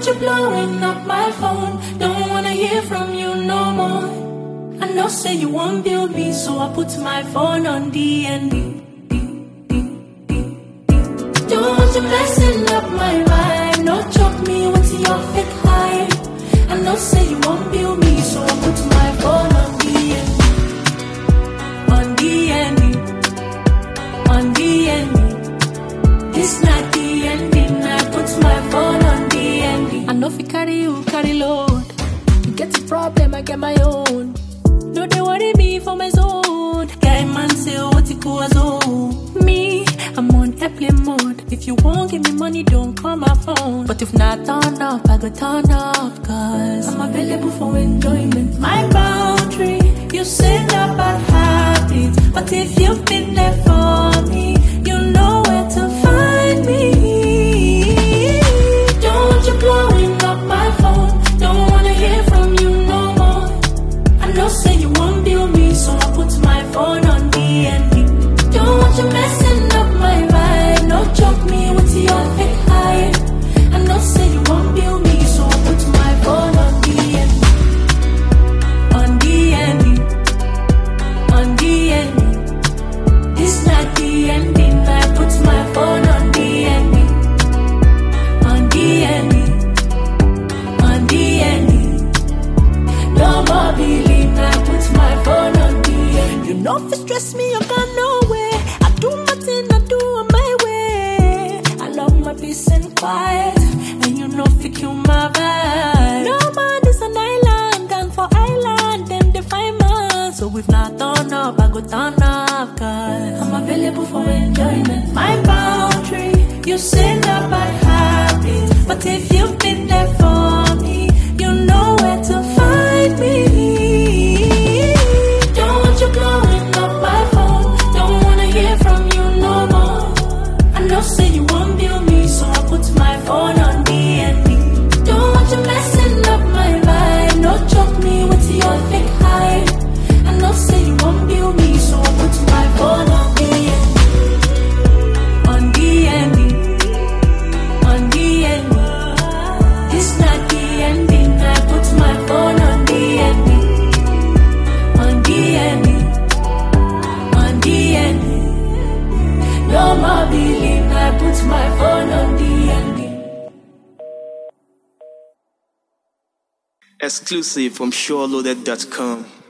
want you blowing up my phone. Don't wanna hear from you no more. I know say you won't build me, so I put my phone on D&D. Don't want you messing up my vibe. No choke me with your fake hype. I know say you won't build me, so I put my phone on D&D. On D&D. On D&D. This not D&D. I put my phone on D&D. I know if you carry you, carry load. You get a problem, I get my own. No, they worry me for my zone. Guy man say what it goes on. Me, I'm on airplane mode. If you won't give me money, don't call my phone. But if not turn up, I go turn up. Cause I'm available for enjoyment. My boundary, you say that bad habits. But if you've been there for me, you know where to find me. Don't want you blowing up my phone. Don't wanna hear from you no more. I know say you won't build me, so I put my phone on D&D. Don't want you messing up my vibe. No choke me with your fake hype. I know say you won't build me, so I put my phone on D&D. On D&D. On D&D. This not D&D. I put my phone on D&D. On D&D. On D&D. No more believe I put my phone on D&D. You know if it stress me, you got nowhere. I do my thing, I do it my way. I love my peace and quiet, and you know if you kill my vibe. No man is an island, and for island, them they find man. So if not turn up, I go turn up. Cause I'm available for enjoyment. My boundary, you say that bad habits. But if you've been there for me, you know where to find me. Don't want you blowing up my phone. Don't wanna hear from you no more. I know say you won't build me, so I put my phone on D&D. Don't want you messing up my vibe. No choke me with your fake hype. I know say you won't build me, so I put my phone on D&D. On D&D. On D&D. This not D&D. I put my phone on D&D. On D&D. On D&D. No more believe I put my phone on D&D. Exclusive from SureLoaded.com.